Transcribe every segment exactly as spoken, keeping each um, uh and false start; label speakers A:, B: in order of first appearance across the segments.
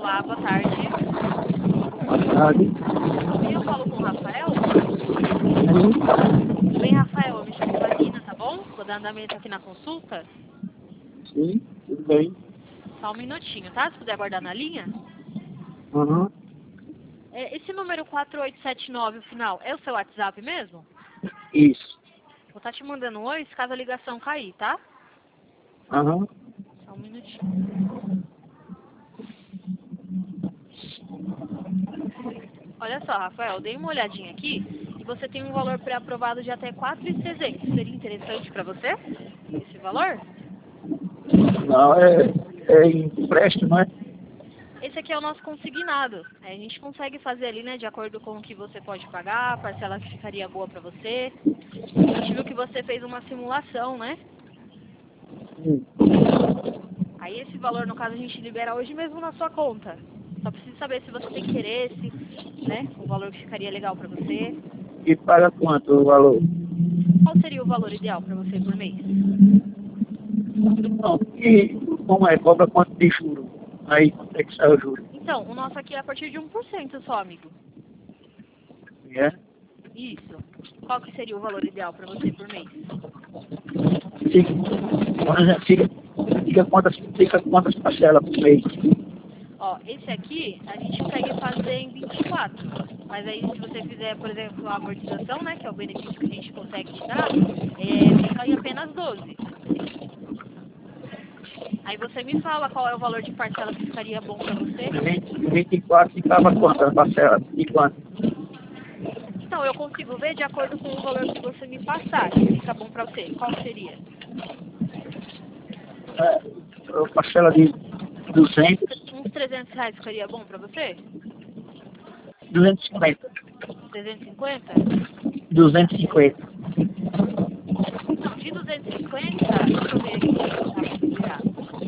A: Olá, boa tarde.
B: Boa tarde.
A: Eu falo com o Rafael.
B: Sim,
A: Tudo bem, Rafael? Eu me chamo Marina, tá bom? Vou dar andamento aqui na consulta.
B: sim, tudo bem.
A: Só um minutinho, tá? Se puder aguardar na linha.
B: Aham,
A: É, esse número quatro oito sete nove, o final, é o seu WhatsApp mesmo?
B: isso.
A: Vou estar te mandando um oi se caso a ligação cair, tá?
B: Aham,
A: Só um minutinho. Olha só, Rafael, eu dei uma olhadinha aqui e você tem um valor pré-aprovado de até quatro mil e trezentos. Seria interessante para você esse valor?
B: não, é, é empréstimo, não é?
A: Esse aqui é o nosso consignado. É, a gente consegue fazer ali, né, de acordo com o que você pode pagar, a parcela que ficaria boa para você. A gente viu que você fez uma simulação, né?
B: Sim.
A: Aí esse valor, no caso, a gente libera hoje mesmo na sua conta. Só preciso saber se você tem interesse, né? O valor que ficaria legal para você.
B: E paga quanto o valor?
A: Qual seria o valor ideal para você por mês?
B: Não, e como é? Cobra quanto de juro? Aí quanto é que sai o juro?
A: Então, o nosso aqui é a partir de um por cento só, amigo.
B: É?
A: Isso. Qual que seria o valor ideal para você por mês?
B: Fica, por exemplo, fica, fica, quantas, fica quantas parcelas por mês?
A: Ó, esse aqui a gente consegue fazer em vinte e quatro. Mas aí se você fizer, por exemplo, a amortização, né, que é o benefício que a gente consegue te dar, é, fica em apenas doze. Aí você me fala qual é o valor de parcela que ficaria bom para você.
B: vinte e quatro ficava quantas parcelas? E quanto?
A: Então, eu consigo ver de acordo com o valor que você me passar, que fica bom para você. Qual seria?
B: É, parcela de duzentos,
A: Uns trezentos reais ficaria bom para você?
B: duzentos e cinquenta.
A: trezentos e cinquenta?
B: duzentos e cinquenta.
A: Não, de duzentos e cinquenta, deixa eu ver aqui, dá pra liberar.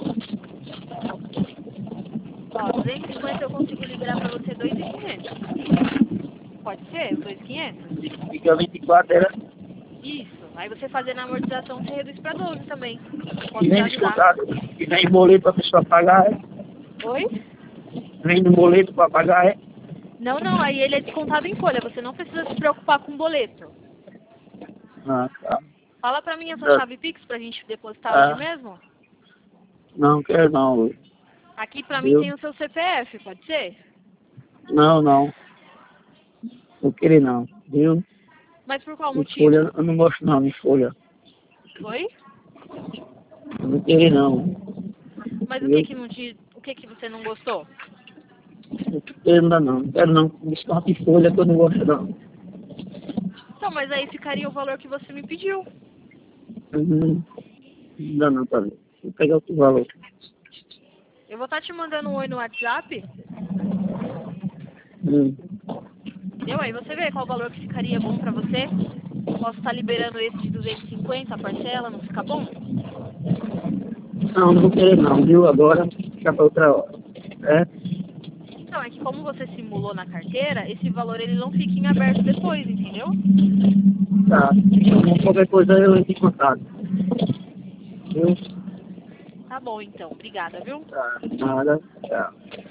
A: Ó, duzentos e cinquenta eu consigo liberar pra você dois mil e quinhentos. Pode ser? dois mil e quinhentos?
B: Fica vinte e quatro, era.
A: Isso. Aí você fazendo a amortização, você reduz pra doze também.
B: E
A: Posso te
B: vem
A: ajudar.
B: descontado. E vem boleto pra pessoa pagar, é?
A: Oi?
B: Vem no boleto pra pagar, é?
A: Não, não, aí ele é descontado em folha. Você não precisa se preocupar com o boleto.
B: Ah, tá.
A: Fala pra mim a sua
B: Ah,
A: chave Pix pra gente depositar hoje
B: ah,
A: mesmo.
B: não quero não,
A: Aqui pra mim
B: viu?
A: tem o seu C P F, pode ser?
B: Não, não. Não querer não, viu?
A: Mas por qual
B: Em folha,
A: motivo?
B: eu não gosto não, em folha.
A: Oi?
B: Eu não querer não,
A: Mas o que
B: viu?
A: que não te... O que que você não gostou?
B: Não quero não, não quero não. Desconto em folha que eu não gosto não.
A: Então, mas aí ficaria o valor que você me pediu.
B: Uhum. Não dá não, tá vendo? Vou pegar outro valor.
A: Eu vou estar te mandando um oi no WhatsApp,
B: Hum.
A: entendeu? Aí você vê qual valor que ficaria bom pra você. Posso estar liberando esse de duzentos e cinquenta, a parcela, não fica bom?
B: Não, não vou querer não, viu? Agora fica pra outra hora. É?
A: Então, é que como você simulou na carteira, esse valor ele não fica em aberto depois, entendeu?
B: Tá. Então, qualquer coisa eu entro em contato. Viu?
A: Tá bom, então. Obrigada, viu?
B: Tá. Nada. Tchau.